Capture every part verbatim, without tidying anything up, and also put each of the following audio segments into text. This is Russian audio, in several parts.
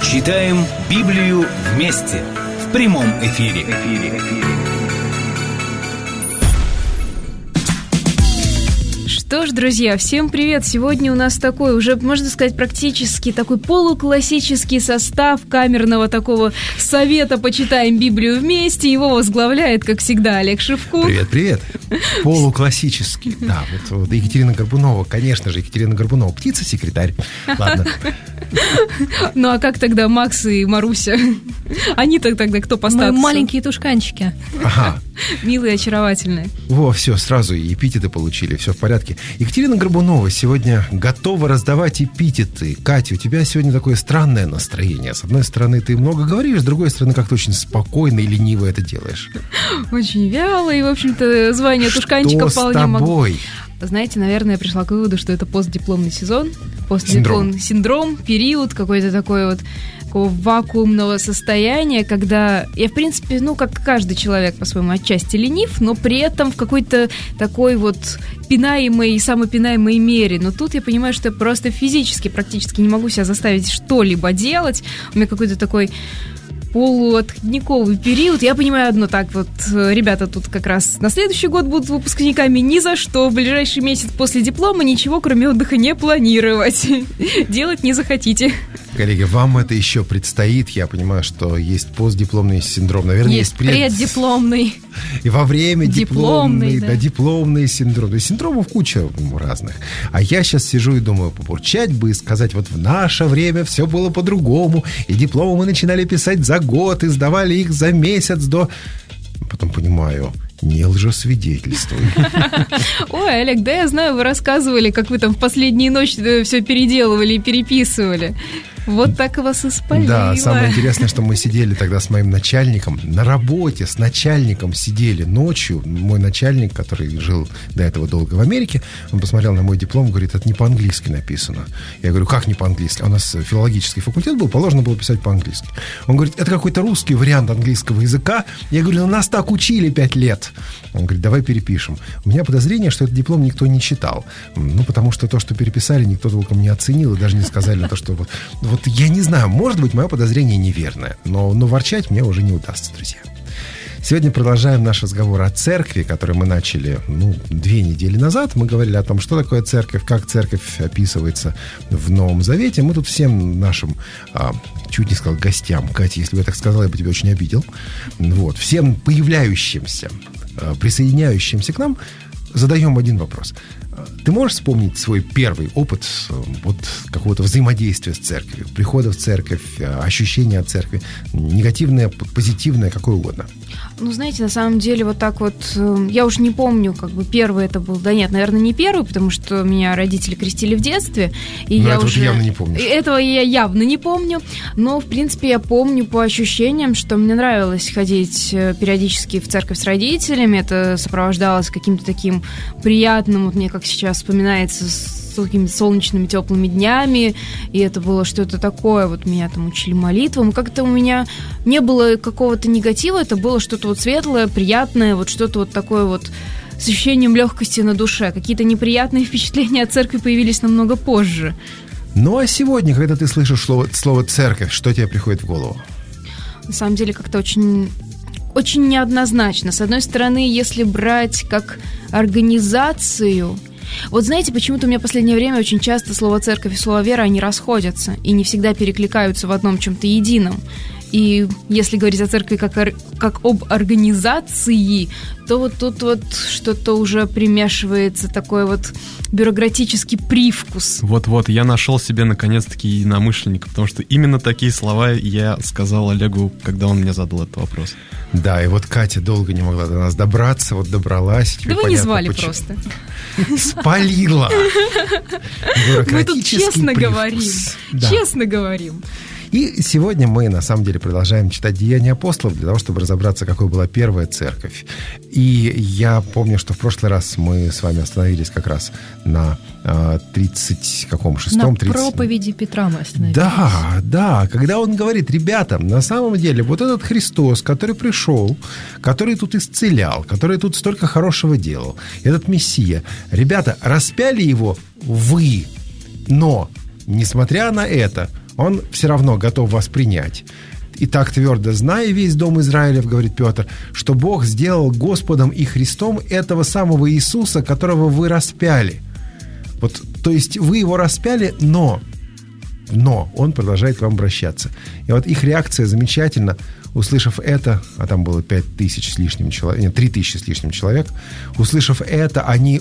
Читаем Библию вместе в прямом эфире. Что ж, друзья, всем привет! Сегодня у нас такой, уже, можно сказать, практически такой полуклассический состав камерного такого совета «Почитаем Библию вместе». Его возглавляет, как всегда, Олег Шевкун. Привет, привет! Полуклассический. Да, вот, вот Екатерина Горбунова, конечно же, Екатерина Горбунова, птица-секретарь. Ладно. Ну, а как тогда Макс и Маруся? Они-то тогда кто по статусу? Маленькие тушканчики. Ага. Милые, очаровательные. Во, все, сразу и эпитеты получили, все в порядке. Екатерина Горбунова сегодня готова раздавать эпитеты. Катя, у тебя сегодня такое странное настроение. С одной стороны, ты много говоришь, с другой стороны, как-то очень спокойно и лениво это делаешь. Очень вяло, и, в общем-то, звание тушканчика вполне могу. Что с тобой? Знаете, наверное, я пришла к выводу, что это постдипломный сезон, постдипломный синдром, синдром период какой-то такой вот такого вакуумного состояния, когда я, в принципе, ну, как каждый человек по-своему отчасти ленив, но при этом в какой-то такой вот пинаемой, самопинаемой мере. Но тут я понимаю, что я просто физически практически не могу себя заставить что-либо делать. У меня какой-то такой полуотходниковый период. Я понимаю одно, так вот, ребята тут как раз на следующий год будут выпускниками, ни за что в ближайший месяц после диплома ничего, кроме отдыха, не планировать. Делать не захотите. Коллеги, вам это еще предстоит. Я понимаю, что есть постдипломный синдром. Наверное, есть, есть пред... преддипломный. И во время дипломный, дипломный, да, да. дипломный синдром. То есть синдромов куча разных. А я сейчас сижу и думаю, побурчать бы и сказать, вот в наше время все было по-другому, и дипломы мы начинали писать за год, и сдавали их за месяц до... Потом понимаю... Не лжесвидетельствуй. Ой, Олег, да я знаю, вы рассказывали, как вы там в последнюю ночь все переделывали и переписывали. Вот так вас и спалило. Да, самое интересное, что мы сидели тогда с моим начальником на работе, с начальником сидели ночью. Мой начальник, который жил до этого долго в Америке, он посмотрел на мой диплом, говорит, это не по-английски написано. Я говорю, как не по-английски? У нас филологический факультет был, положено было писать по-английски. Он говорит, это какой-то русский вариант английского языка. Я говорю, ну нас так учили пять лет. Он говорит, давай перепишем. У меня подозрение, что этот диплом никто не читал. Ну, потому что то, что переписали, никто толком не оценил, и даже не сказали то, что вот... Вот я не знаю, может быть, мое подозрение неверное, но, но ворчать мне уже не удастся, друзья. Сегодня продолжаем наш разговор о церкви, который мы начали, ну, две недели назад. Мы говорили о том, что такое церковь, как церковь описывается в Новом Завете. Мы тут всем нашим, а, чуть не сказал, гостям, Катя, если бы я так сказал, я бы тебя очень обидел. Вот, всем появляющимся, а, присоединяющимся к нам задаем один вопрос. Ты можешь вспомнить свой первый опыт вот, какого-то взаимодействия с церковью, прихода в церковь, ощущения от церкви, негативное, позитивное, какое угодно? Ну, знаете, на самом деле вот так вот, я уж не помню, как бы первый это был, да нет, наверное, не первый, потому что меня родители крестили в детстве. И но я этого уже... ты явно не помнишь. Этого я явно не помню, но, в принципе, я помню по ощущениям, что мне нравилось ходить периодически в церковь с родителями, это сопровождалось каким-то таким приятным, вот мне как сейчас вспоминается, с какими-то солнечными теплыми днями, и это было что-то такое, вот меня там учили молитвам, как-то у меня не было какого-то негатива, это было что-то вот светлое, приятное, вот что-то вот такое вот с ощущением легкости на душе. Какие-то неприятные впечатления от церкви появились намного позже. Ну, а сегодня, когда ты слышишь слово, слово «церковь», что тебе приходит в голову? На самом деле, как-то очень... очень неоднозначно. С одной стороны, если брать как организацию... Вот знаете, почему-то у меня в последнее время очень часто слово «церковь» и слово «вера», они расходятся и не всегда перекликаются в одном чем-то едином. И если говорить о церкви как, ор- как об организации, то вот тут вот что-то уже примешивается, такой вот бюрократический привкус. Вот-вот, я нашел себе наконец-таки единомышленника, потому что именно такие слова я сказал Олегу, когда он мне задал этот вопрос. Да, и вот Катя долго не могла до нас добраться, вот добралась. Да вы не звали почему. Просто. Спалила. Мы тут честно говорим. Честно говорим. И сегодня мы, на самом деле, продолжаем читать «Деяния апостолов» для того, чтобы разобраться, какой была первая церковь. И я помню, что в прошлый раз мы с вами остановились как раз на тридцать каком шестом? На проповеди Петра мы остановились. Да, да, когда он говорит: ребята, на самом деле вот этот Христос, который пришел, который тут исцелял, который тут столько хорошего делал, этот Мессия, ребята, распяли его вы, но, несмотря на это, Он все равно готов вас принять. И так твердо зная весь дом Израилев, говорит Петр, что Бог сделал Господом и Христом этого самого Иисуса, которого вы распяли. Вот, то есть вы его распяли, но, но он продолжает к вам обращаться. И вот их реакция замечательна. Услышав это, а там было пять тысяч с лишним человек, нет, три тысячи с лишним человек, услышав это, они,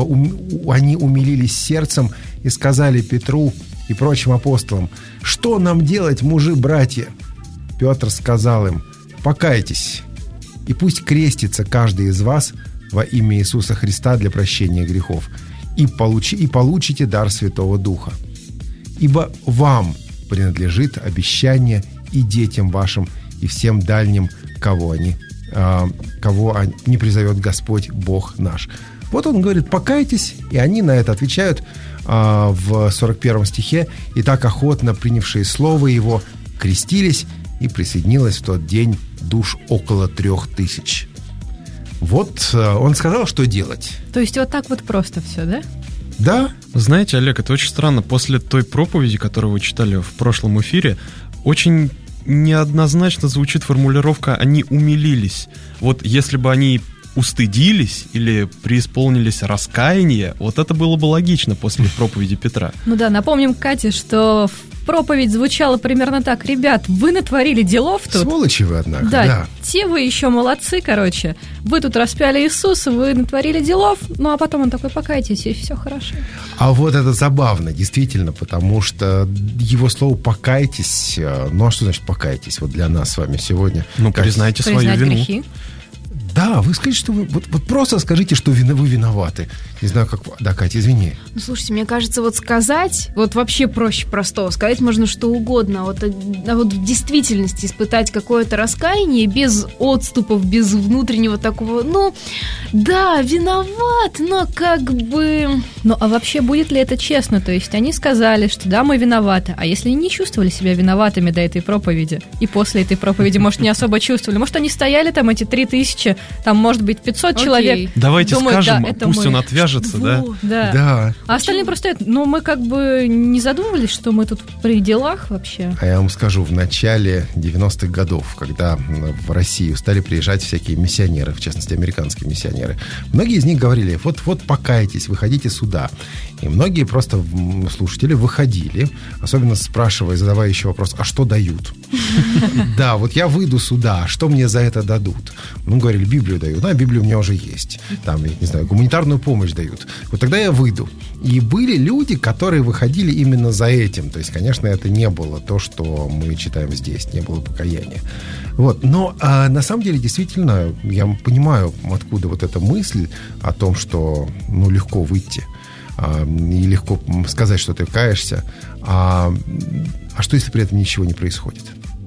они умилились сердцем и сказали Петру и прочим апостолам: что нам делать, мужи, братья? Петр сказал им: покайтесь, и пусть крестится каждый из вас во имя Иисуса Христа для прощения грехов, и, получи, и получите дар Святого Духа. Ибо вам принадлежит обещание и детям вашим, и всем дальним, кого они, э, кого они, не призовет Господь Бог наш. Вот он говорит: покайтесь, и они на это отвечают э, в сорок первом стихе: и так охотно принявшие слово его крестились, и присоединилось в тот день душ около трех тысяч. Вот э, он сказал, что делать. То есть вот так вот просто все, да? Да. Знаете, Олег, это очень странно. После той проповеди, которую вы читали в прошлом эфире, очень неоднозначно звучит формулировка «они умилились». Вот если бы они устыдились или преисполнились раскаяния, вот это было бы логично после проповеди Петра. Ну да, напомним Кате, что проповедь звучала примерно так: ребят, вы натворили делов тут. Сволочи вы, однако. Да, да, те вы еще молодцы, короче. Вы тут распяли Иисуса, вы натворили делов, ну а потом он такой: покайтесь, и все хорошо. А вот это забавно, действительно, потому что его слово «покайтесь», ну а что значит «покайтесь» вот для нас с вами сегодня? Ну, как... признайте свою Признать вину. грехи. Да, вы скажите, что вы... Вот, вот просто скажите, что вы виноваты. Не знаю, как... Да, Катя, извини. Ну, слушайте, мне кажется, вот сказать, вот вообще проще простого, сказать можно что угодно, а вот, а вот в действительности испытать какое-то раскаяние без отступов, без внутреннего такого, ну, да, виноват, но как бы... Ну, а вообще будет ли это честно? То есть они сказали, что да, мы виноваты, а если не чувствовали себя виноватыми до этой проповеди, и после этой проповеди, может, не особо чувствовали, может, они стояли там, эти три тысячи, там, может быть, пятьсот Окей. человек. Давайте думают, скажем, да, это пусть мы. он отвяжется, да? Вот. Да. Да. А остальные просто, ну, мы как бы не задумывались, что мы тут при делах вообще. А я вам скажу, в начале девяностых годов, когда в Россию стали приезжать всякие миссионеры, в частности, американские миссионеры, многие из них говорили: вот-вот покайтесь, выходите сюда. И многие просто слушатели выходили, особенно спрашивая, задавая еще вопрос: а что дают? Да, вот я выйду сюда, что мне за это дадут? Ну, говорили, Библию дают. Да, Библия у меня уже есть. Там, я не знаю, гуманитарную помощь дают. Вот тогда я выйду. И были люди, которые выходили именно за этим. То есть, конечно, это не было то, что мы читаем здесь, не было покаяния. Вот. Но а, на самом деле, действительно, я понимаю, откуда вот эта мысль о том, что ну, легко выйти а, и легко сказать, что ты каешься. А, а что, если при этом ничего не происходит?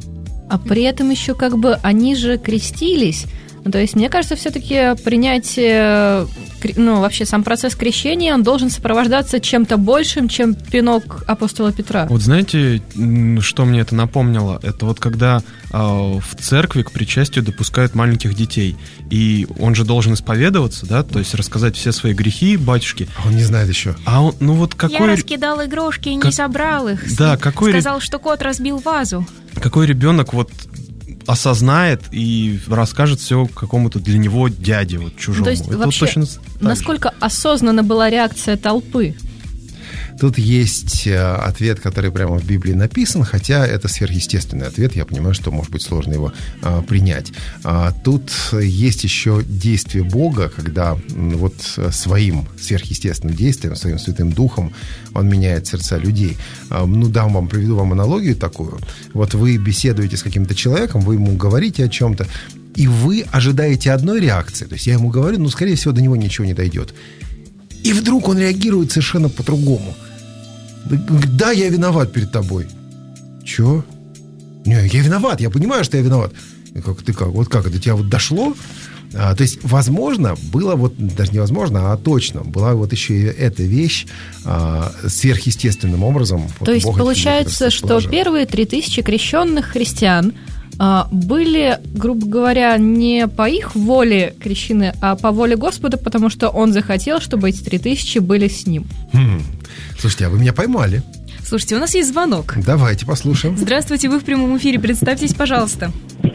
А при этом еще как бы они же крестились. Ну, то есть, мне кажется, все-таки принятие, ну, вообще сам процесс крещения, он должен сопровождаться чем-то большим, чем пинок апостола Петра. Вот знаете, что мне это напомнило? Это вот когда э, в церкви к причастию допускают маленьких детей, и он же должен исповедоваться, да, то есть рассказать все свои грехи батюшке. А он не знает еще. А он, ну вот какой... Я раскидал игрушки и как... не собрал их. Да, какой... Сказал, что кот разбил вазу. Какой ребенок вот осознает и расскажет все какому-то для него дяде, вот чужому. То есть, это вообще, вот точно насколько осознанно была реакция толпы? Тут есть ответ, который прямо в Библии написан, хотя это сверхъестественный ответ, я понимаю, что, может быть, сложно его а, принять. А, тут есть еще действие Бога, когда вот своим сверхъестественным действием, своим Святым Духом Он меняет сердца людей. А, ну, дам вам, приведу вам аналогию такую. Вот вы беседуете с каким-то человеком, вы ему говорите о чем-то, и вы ожидаете одной реакции. То есть я ему говорю, ну, скорее всего, до него ничего не дойдет. И вдруг он реагирует совершенно по-другому. Да, я виноват перед тобой. Чё? Не, я виноват, я понимаю, что я виноват. И как ты как? Вот как? До тебя вот дошло? А, то есть, возможно, было вот, даже невозможно, а точно, была вот еще и эта вещь а, сверхъестественным образом. То вот есть, Бог получается, что первые три тысячи крещенных христиан а, были, грубо говоря, не по их воле крещены, а по воле Господа, потому что Он захотел, чтобы эти три тысячи были с Ним. Хм. Слушайте, а вы меня поймали. Слушайте, у нас есть звонок. Давайте послушаем. Здравствуйте, вы в прямом эфире. Представьтесь, пожалуйста.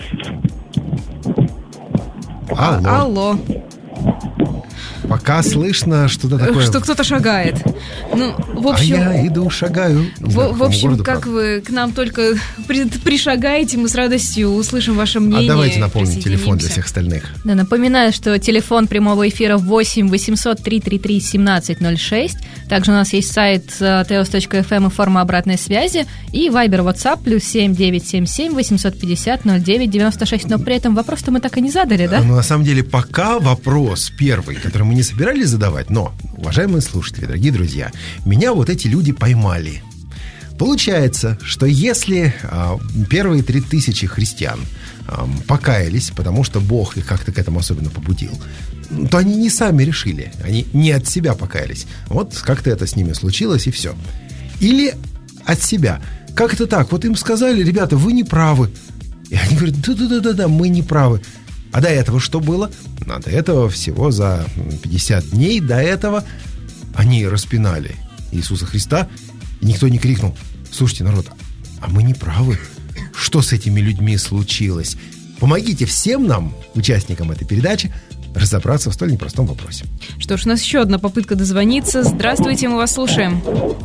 Алло. А- алло. Пока слышно что-то такое. Что кто-то шагает. Ну, в общем... А я иду, шагаю. Не В, знаю, в общем, городу, как правда. вы к нам только при, пришагаете, мы с радостью услышим ваше мнение. А давайте напомним телефон для присоединимся. всех остальных. Да, напоминаю, что телефон прямого эфира восемь восемьсот три три три семнадцать ноль шесть. Также у нас есть сайт теос точка эф эм и форма обратной связи. И Viber, WhatsApp плюс семь девятьсот семьдесят семь восемьсот пятьдесят ноль девять девяносто шесть. Но при этом вопрос-то мы так и не задали, да? Ну, на самом деле, пока вопрос первый, который мы не собирались задавать, но, уважаемые слушатели, дорогие друзья, меня вот эти люди поймали. Получается, что если а, первые три тысячи христиан а, покаялись, потому что Бог их как-то к этому особенно побудил, то они не сами решили, они не от себя покаялись. Вот как-то это с ними случилось, и все. Или от себя. Как это так? Вот им сказали: ребята, вы не правы. И они говорят: да-да-да-да, мы не правы. А до этого что было? А до этого всего за пятьдесят дней до этого они распинали Иисуса Христа, и никто не крикнул: слушайте, народ, а мы не правы. Что с этими людьми случилось? Помогите всем нам, участникам этой передачи, разобраться в столь непростом вопросе. Что ж, у нас еще одна попытка дозвониться. Здравствуйте, мы вас слушаем.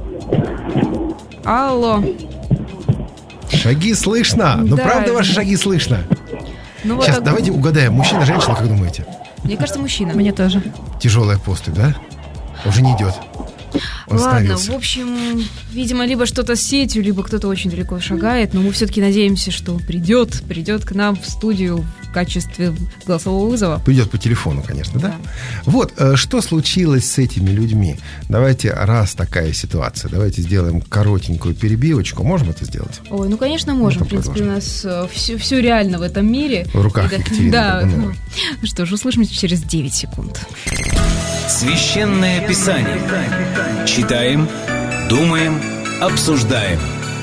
Алло. Шаги слышно. Ну, Да. правда, ваши шаги слышно? Ну, вот Сейчас так- давайте угадаем, мужчина, женщина, как думаете? Мне кажется, мужчина. Мне тоже. Тяжелая поступь, да? Уже не идет. Он Ладно, остановился. в общем, видимо, либо что-то с сетью, либо кто-то очень далеко шагает, но мы все-таки надеемся, что придет, придет к нам в студию в качестве голосового вызова. Придет по телефону, конечно, да? Да. Вот, э, что случилось с этими людьми? Давайте, раз такая ситуация, давайте сделаем коротенькую перебивочку. Можем это сделать? Ой, ну, конечно, можем. Ну, В принципе, у продолжим. нас все, все реально в этом мире. В руках И да- Екатерины Да. Горбуновой. Ну что ж, услышимся через девять секунд. Священное Писание. Читаем, думаем, обсуждаем.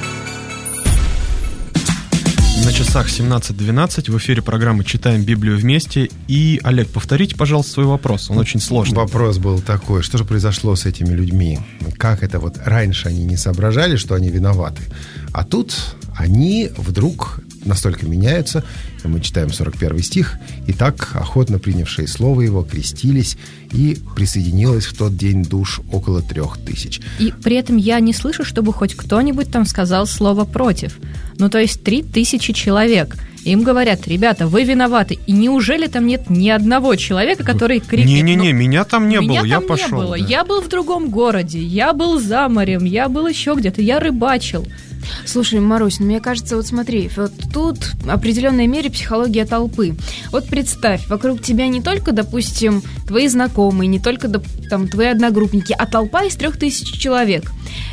На часах семнадцать двенадцать в эфире программы «Читаем Библию вместе». И, Олег, повторите, пожалуйста, свой вопрос. Он очень сложный. Вопрос был такой: что же произошло с этими людьми? Как это вот раньше они не соображали, что они виноваты, а тут они вдруг настолько меняются. Мы читаем сорок первый стих: «И так, охотно принявшие слово его, крестились, и присоединилось в тот день душ около трех тысяч». И при этом я не слышу, чтобы хоть кто-нибудь там сказал слово «против». Ну, то есть три тысячи человек. Им говорят: ребята, вы виноваты. И неужели там нет ни одного человека, который крикнет: Не-не-не, «Ну, меня там не меня было, я там пошел. не было. да. Я был в другом городе, я был за морем, я был еще где-то, я рыбачил». Слушай, Марусь, ну, мне кажется, вот смотри, вот тут в определенной мере психология толпы. Вот представь, вокруг тебя не только, допустим, твои знакомые, не только доп- там твои одногруппники, а толпа из трех тысяч человек.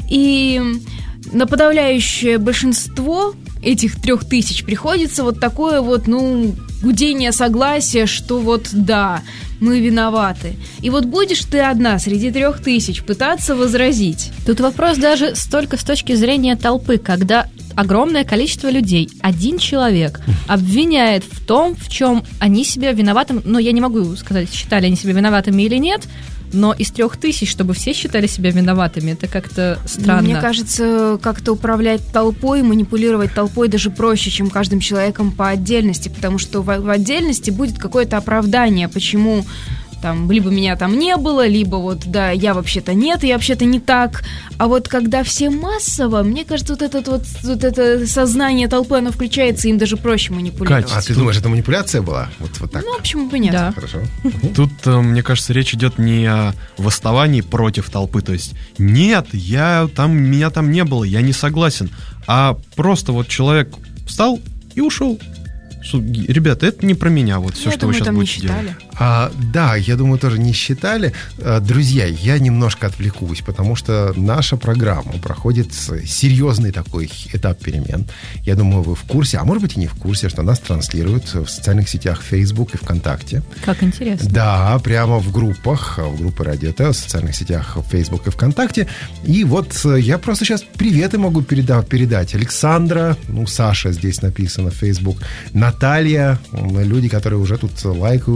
И на подавляющее большинство этих трех тысяч приходится вот такое вот, ну, гудение согласия, что вот да, мы виноваты. И вот будешь ты одна среди трех тысяч пытаться возразить. Тут вопрос даже столько с точки зрения толпы, когда огромное количество людей, один человек обвиняет в том, в чем они себя виноватым, но я не могу сказать, считали они себя виноватыми или нет, но из трех тысяч, чтобы все считали себя виноватыми, это как-то странно. Мне кажется, как-то управлять толпой, манипулировать толпой даже проще, чем каждым человеком по отдельности, потому что в, в отдельности будет какое-то оправдание, почему там либо меня там не было, либо вот да, я вообще-то нет, я вообще-то не так. А вот когда все массово, мне кажется, вот это вот, вот это сознание толпы, оно включается, им даже проще манипулировать. А ты думаешь, это манипуляция была? Вот, вот так? Ну, почему бы нет? Да. Хорошо. Тут, э, мне кажется, речь идет не о восставании против толпы, то есть нет, я там, меня там не было, я не согласен, а просто вот человек встал и ушел. Су- Ребята, это не про меня, вот все, Я что думаю, вы сейчас там не будете делать. считали. А, да, я думаю, тоже не считали. А, друзья, я немножко отвлекусь, потому что наша программа проходит серьезный такой этап перемен. Я думаю, вы в курсе, а может быть и не в курсе, что нас транслируют в социальных сетях Facebook и ВКонтакте. Как интересно. Да, прямо в группах, в группе Радио Т, в социальных сетях Facebook и ВКонтакте. И вот я просто сейчас приветы могу переда- передать. Александра, ну, Саша здесь написано в Facebook, Наталья, люди, которые уже тут лайкают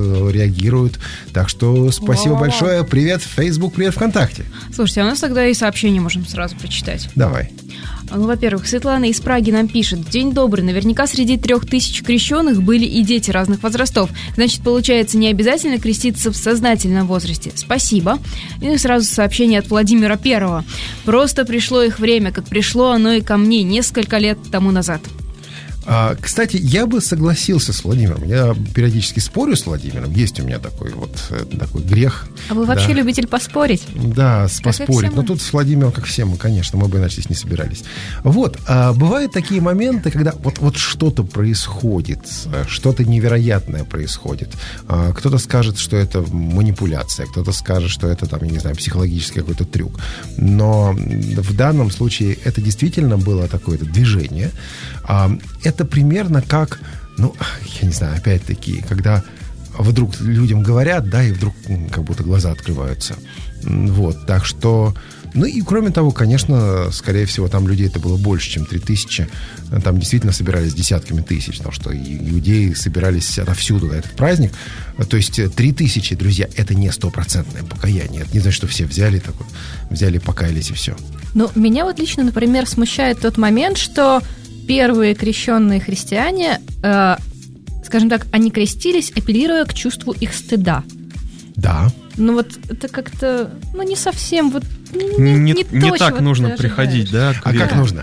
реагируют. Так что спасибо О. большое. Привет, Facebook, привет, ВКонтакте. Слушайте, а у нас тогда и сообщение можем сразу прочитать. Давай. Ну, во-первых, Светлана из Праги нам пишет: «День добрый, наверняка среди трех тысяч крещенных были и дети разных возрастов. Значит, получается, не обязательно креститься в сознательном возрасте. Спасибо». И сразу сообщение от Владимира Первого. «Просто пришло их время, как пришло оно и ко мне несколько лет тому назад». А, кстати, я бы согласился с Владимиром. Я периодически спорю с Владимиром. Есть у меня такой вот такой грех. А вы вообще да. любитель поспорить? Да, Как поспорить. Но тут с Владимиром, как все мы, конечно, мы бы иначе здесь не собирались. Вот. А бывают такие моменты, когда вот, вот что-то происходит, что-то невероятное происходит. А, кто-то скажет, что это манипуляция, кто-то скажет, что это, там, я не знаю, психологический какой-то трюк. Но в данном случае это действительно было такое-то движение. А, это примерно как, ну, я не знаю, опять-таки, когда вдруг людям говорят, да, и вдруг как будто глаза открываются. Вот, так что... Ну и кроме того, конечно, скорее всего, там людей-то было больше, чем три тысячи. Там действительно собирались десятками тысяч, потому что иудеи собирались отовсюду на этот праздник. То есть три тысячи, друзья, это не стопроцентное покаяние. Это не значит, что все взяли, так вот, взяли, покаялись и все. Ну, меня вот лично, например, смущает тот момент, что первые крещенные христиане, э, скажем так, они крестились, апеллируя к чувству их стыда. Да. Ну вот это как-то, ну не совсем, вот не, Не, не, не, то, не чего так нужно ты приходить, ожидаешь. да? к А вере. как нужно?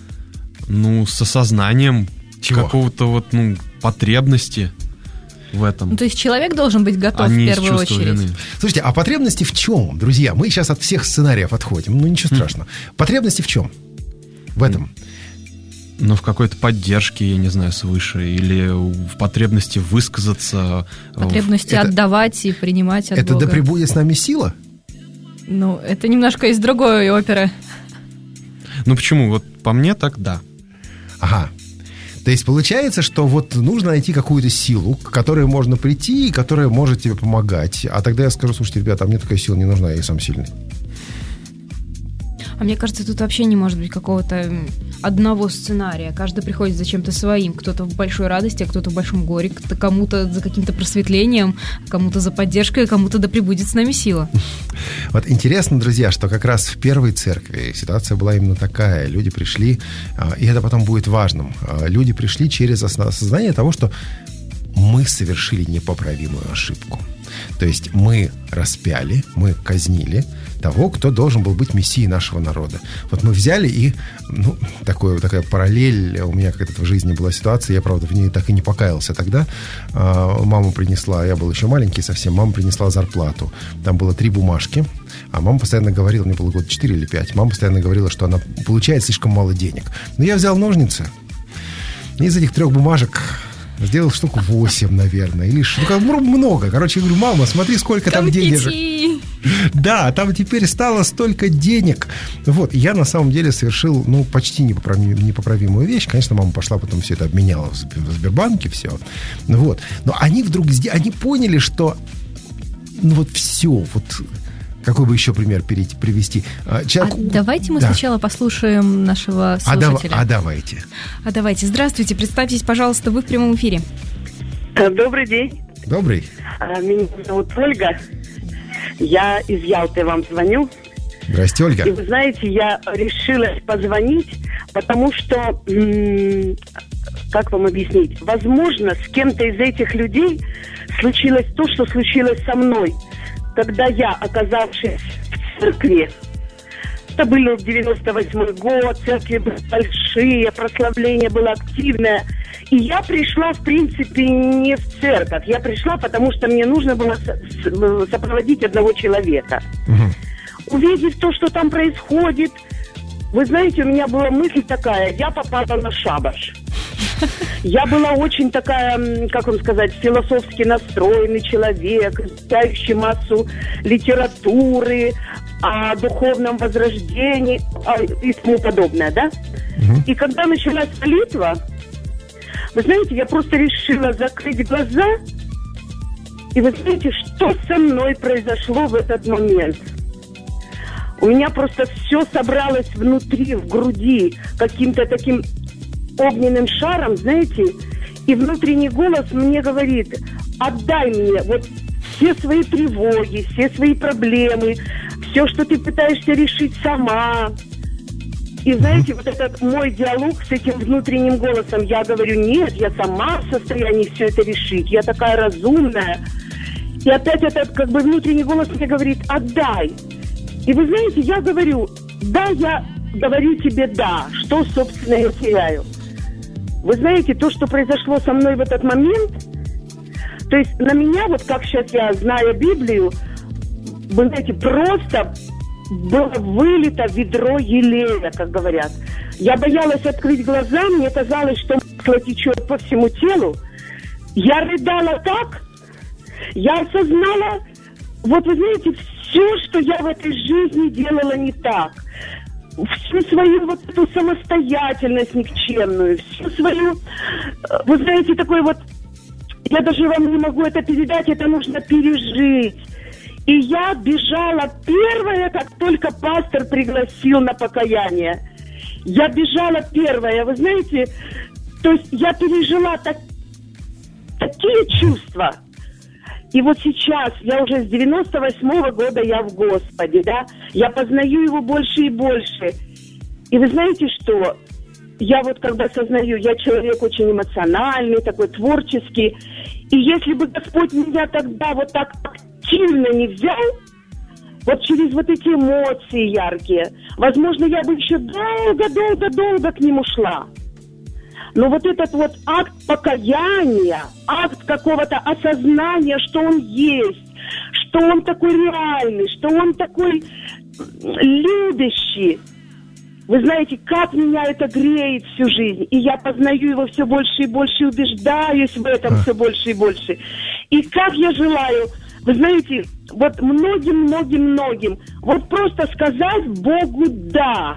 Ну, с осознанием Чего? какого-то вот, ну, потребности в этом. Ну, то есть человек должен быть готов а в не из первую чувства очередь. вины. Слушайте, а потребности в чем, друзья? Мы сейчас от всех сценариев отходим. Ну, ничего страшного. Потребности в чем? В этом. Ну, в какой-то поддержке, я не знаю, свыше, или в потребности высказаться. Потребности Это- отдавать и принимать от Это Бога. да пребудет с нами сила? Ну, это немножко из другой оперы. Ну, почему? Вот по мне так да. Ага. То есть получается, что вот нужно найти какую-то силу, к которой можно прийти, и которая может тебе помогать. А тогда я скажу: слушайте, ребята, а мне такая сила не нужна, я и сам сильный. А мне кажется, тут вообще не может быть какого-то м, одного сценария. Каждый приходит за чем-то своим. Кто-то в большой радости, а кто-то в большом горе. Кто-то кому-то за каким-то просветлением, а кому-то за поддержкой, а кому-то да пребудет с нами сила. Вот интересно, друзья, что как раз в первой церкви ситуация была именно такая. Люди пришли, а, и это потом будет важным, а, люди пришли через осна- осознание того, что мы совершили непоправимую ошибку. То есть мы распяли, мы казнили того, кто должен был быть мессией нашего народа. Вот мы взяли и, ну, такое, такая параллель, у меня как-то в жизни была ситуация, я, правда, в ней так и не покаялся тогда. А, мама принесла, я был еще маленький совсем, мама принесла зарплату. Там было три бумажки, а мама постоянно говорила, мне было год четыре или пять, мама постоянно говорила, что она получает слишком мало денег. Но я взял ножницы, и из этих трех бумажек сделал штуку восемь, наверное, или ш- ну, как, ну, много. Короче, я говорю: мама, смотри, сколько там денежек. Да, там теперь стало столько денег. Вот, я на самом деле совершил, ну, почти непоправимую, непоправимую вещь. Конечно, мама пошла, потом все это обменяла в Сб- в Сбербанке, все. Вот. Но они вдруг, сде- они поняли, что, ну, вот все, вот... Какой бы еще пример перейти, привести? А, человек- А давайте мы Да. сначала послушаем нашего А, дав- слушателя. а давайте. А давайте, здравствуйте, представьтесь, пожалуйста, вы в прямом эфире. Добрый день. Добрый. А, Меня зовут Ольга. Я из Ялты вам звоню. Здрасте, Ольга. И вы знаете, я решила позвонить, потому что, м, как вам объяснить, возможно, с кем-то из этих людей случилось то, что случилось со мной. Когда я, оказавшись в церкви, это был девяносто восьмой год, церкви были большие, прославление было активное. И я пришла, в принципе, не в церковь. Я пришла, потому что мне нужно было со- с- сопроводить одного человека. Угу. Увидев то, что там происходит, вы знаете, у меня была мысль такая: я попала на шабаш. Я была очень такая, м, как вам сказать, философски настроенный человек, читающий массу литературы о духовном возрождении а, и тому подобное, да? Угу. И когда началась молитва, вы знаете, я просто решила закрыть глаза, и вы знаете, что со мной произошло в этот момент? У меня просто все собралось внутри, в груди, каким-то таким огненным шаром, знаете, и внутренний голос мне говорит: отдай мне вот все свои тревоги, все свои проблемы, все, что ты пытаешься решить сама. И знаете, вот этот мой диалог с этим внутренним голосом, я говорю, нет, я сама в состоянии все это решить, я такая разумная. И опять этот как бы внутренний голос мне говорит, отдай. И вы знаете, я говорю, да, я говорю тебе да, что, собственно, я теряю. Вы знаете, то, что произошло со мной в этот момент, то есть на меня, вот как сейчас я знаю Библию, вы знаете, просто было вылито ведро елея, как говорят. Я боялась открыть глаза, мне казалось, что масло течет по всему телу. Я рыдала так, я осознала, вот вы знаете, все, что я в этой жизни делала не так. Всю свою вот эту самостоятельность никчемную, всю свою, вы знаете, такой вот, я даже вам не могу это передать, это нужно пережить. И я бежала первая, как только пастор пригласил на покаяние. Я бежала первая, вы знаете, то есть я пережила так, такие чувства. И вот сейчас, я уже с девяносто восьмого года я в Господе, да, я познаю Его больше и больше. И вы знаете что? Я вот когда сознаю, я человек очень эмоциональный, такой творческий. И если бы Господь меня тогда вот так активно не взял, вот через вот эти эмоции яркие, возможно, я бы еще долго-долго-долго к Нему шла. Но вот этот вот акт покаяния, акт какого-то осознания, что Он есть, что Он такой реальный, что Он такой любящий. Вы знаете, как меня это греет всю жизнь. И я познаю Его все больше и больше, убеждаюсь в этом все больше и больше. И как я желаю, вы знаете, вот многим-многим-многим, вот просто сказать Богу «да».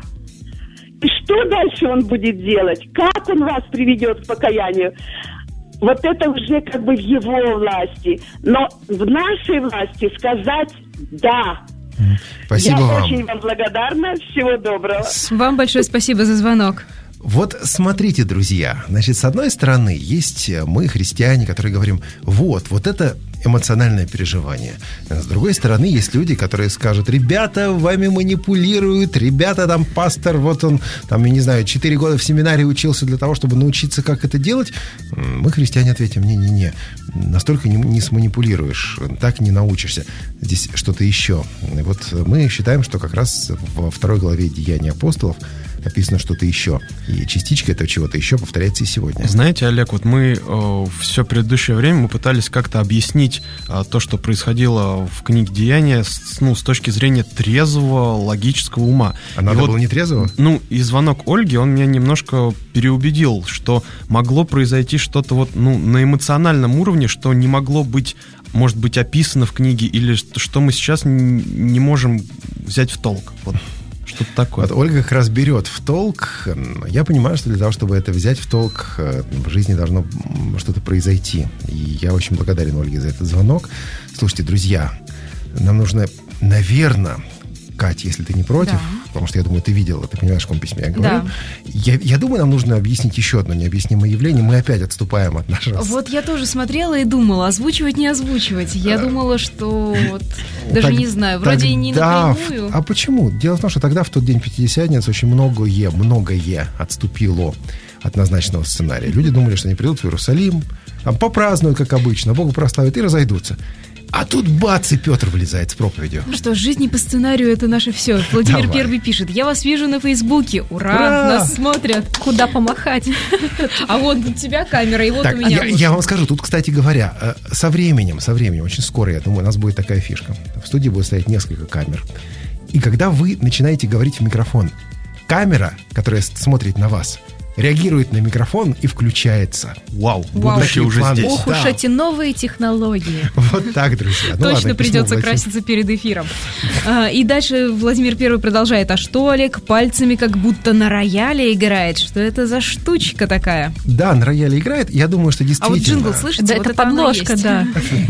И что дальше Он будет делать? Как Он вас приведет к покаянию? Вот это уже как бы в Его власти. Но в нашей власти сказать «да». Спасибо Я вам. очень вам благодарна. Всего доброго. Вам большое спасибо за звонок. Вот смотрите, друзья, значит, с одной стороны, есть мы, христиане, которые говорим, вот, вот это эмоциональное переживание. С другой стороны, есть люди, которые скажут, ребята, вами манипулируют, ребята, там, пастор, вот он, там, я не знаю, четыре года в семинаре учился для того, чтобы научиться, как это делать. Мы, христиане, ответим, не-не-не, настолько не, не сманипулируешь, так не научишься. Здесь что-то еще. И вот мы считаем, что как раз во второй главе Деяний апостолов написано что-то еще. И частичка этого чего-то еще повторяется и сегодня. Знаете, Олег, вот мы э, все предыдущее время мы пытались как-то объяснить э, то, что происходило в книге «Деяния» с, ну, с точки зрения трезвого, логического ума. А надо и было вот, не трезвого? Ну, и звонок Ольги, он меня немножко переубедил, что могло произойти что-то вот, ну, на эмоциональном уровне, что не могло быть, может быть, описано в книге, или что мы сейчас не можем взять в толк. Вот. Что-то такое. Вот Ольга как раз берет в толк. Я понимаю, что для того, чтобы это взять в толк, в жизни должно что-то произойти. И я очень благодарен Ольге за этот звонок. Слушайте, друзья, нам нужно, наверное, Кать, если ты не против, да. Потому что я думаю, ты видела, ты понимаешь, в каком письме я говорю. Да. Я, я думаю, нам нужно объяснить еще одно необъяснимое явление. Мы опять отступаем от нашего... Вот я тоже смотрела и думала, озвучивать, не озвучивать. Я а... думала, что вот, даже так, не знаю, вроде тогда... и не напрямую. А почему? Дело в том, что тогда, в тот день Пятидесятницы, очень многое, многое отступило от назначенного сценария. Люди думали, что они придут в Иерусалим, там попразднуют, как обычно, Богу прославят и разойдутся. А тут бац, и Петр вылезает с проповедью. Ну что, жизнь не по сценарию, это наше все. Владимир Давай. Первый пишет, я вас вижу на Фейсбуке, ура, ура! Нас смотрят. Куда помахать? А вот у тебя камера, и вот так, у меня. Я, я вам скажу, тут, кстати говоря, со временем, со временем, очень скоро, я думаю, у нас будет такая фишка. В студии будет стоять несколько камер. И когда вы начинаете говорить в микрофон, камера, которая смотрит на вас, реагирует на микрофон и включается. Вау, будущее уже здесь. Ох уж эти новые технологии. Вот так, друзья. Ну, точно ладно, придется краситься перед эфиром. А, и дальше Владимир Первый продолжает. А что Олег пальцами как будто на рояле играет? Что это за штучка такая? Да, на рояле играет. Я думаю, что действительно... А вот джингл, слышите? Да, вот это, это подложка, да.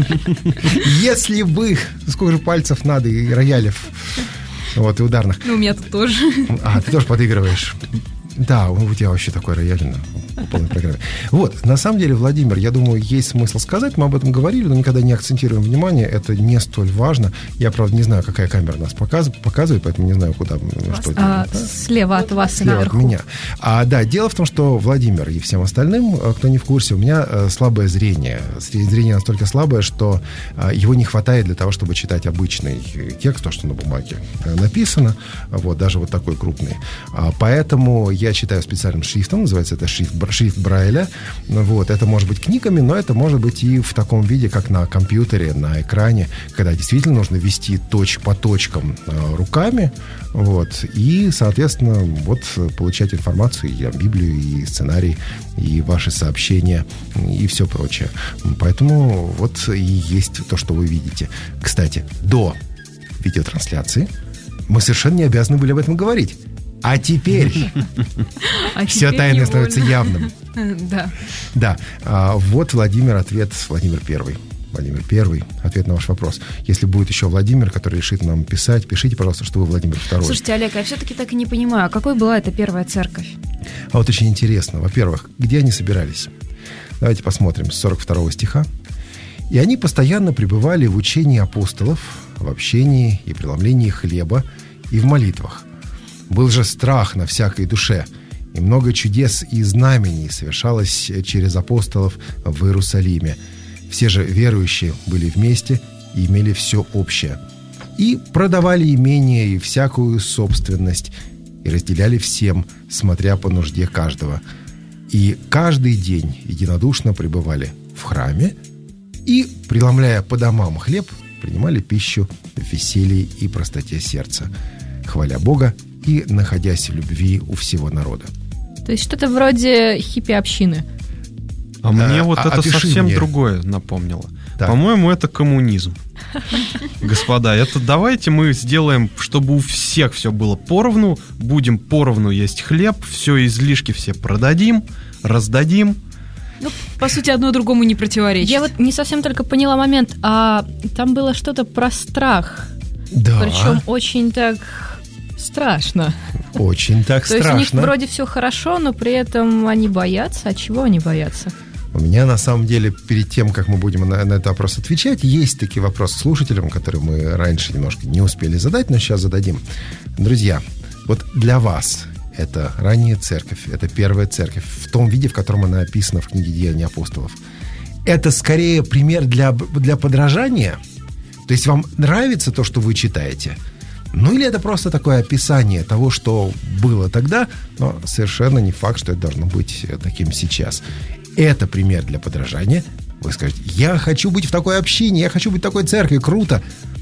Если бы... Сколько же пальцев надо и роялев. Вот, и ударных. Ну, у меня тут тоже. А, ты тоже подыгрываешь. Да, у тебя вообще такой рояль. по полной программе. Вот, на самом деле, Владимир, я думаю, есть смысл сказать, мы об этом говорили, но никогда не акцентируем внимание, это не столь важно. Я, правда, не знаю, какая камера нас показывает, поэтому не знаю, куда, что а, делать. Да? Слева от вас, слева наверху. от меня. А, да, дело в том, что Владимир и всем остальным, кто не в курсе, у меня э, слабое зрение. Зрение настолько слабое, что э, его не хватает для того, чтобы читать обычный текст, то, что на бумаге э, написано, вот, даже вот такой крупный. А, поэтому я читаю специальным шрифтом, называется это шрифт, шрифт Брайля. Вот, это может быть книгами, но это может быть и в таком виде, как на компьютере, на экране, когда действительно нужно вести точ по точкам э, руками, вот, и, соответственно, вот получать информацию и о Библию, и сценарий, и ваши сообщения, и все прочее. Поэтому вот и есть то, что вы видите. Кстати, до видеотрансляции мы совершенно не обязаны были об этом говорить. А теперь все тайное становится явным. Да. Да. Вот, Владимир, ответ. Владимир Первый. Владимир Первый. Ответ на ваш вопрос. Если будет еще Владимир, который решит нам писать, пишите, пожалуйста, что вы Владимир Второй. Слушайте, Олег, я все-таки так и не понимаю, а какой была эта первая церковь? А вот очень интересно. Во-первых, где они собирались? Давайте посмотрим с сорок второго стиха. «И они постоянно пребывали в учении апостолов, в общении и преломлении хлеба и в молитвах. Был же страх на всякой душе, и много чудес и знамений совершалось через апостолов в Иерусалиме. Все же верующие были вместе и имели все общее. И продавали имение и всякую собственность, и разделяли всем, смотря по нужде каждого. И каждый день единодушно пребывали в храме и, преломляя по домам хлеб, принимали пищу в веселье и простоте сердца, хваля Бога и находясь в любви у всего народа». То есть что-то вроде хиппи-общины. А мне А, вот а, это опиши совсем мне. другое напомнило. Так. По-моему, это коммунизм. Господа, это давайте мы сделаем, чтобы у всех все было поровну, будем поровну есть хлеб, все излишки все продадим, раздадим. Ну, по сути, одно другому не противоречит. Я вот не совсем только поняла момент, а там было что-то про страх. Да, Причем очень так страшно. очень так То есть у них страшно. вроде все хорошо, но при этом они боятся. А чего они боятся? У меня, на самом деле, перед тем, как мы будем на, на этот вопрос отвечать, есть такие вопросы слушателям, которые мы раньше немножко не успели задать, но сейчас зададим. Друзья, вот для вас это ранняя церковь, это первая церковь, в том виде, в котором она описана в книге «Деяния апостолов». Это скорее пример для, для подражания? То есть вам нравится то, что вы читаете? Ну или это просто такое описание того, что было тогда, но совершенно не факт, что это должно быть таким сейчас. Это пример для подражания. Вы скажете: я хочу быть в такой общине, я хочу быть в такой церкви, круто.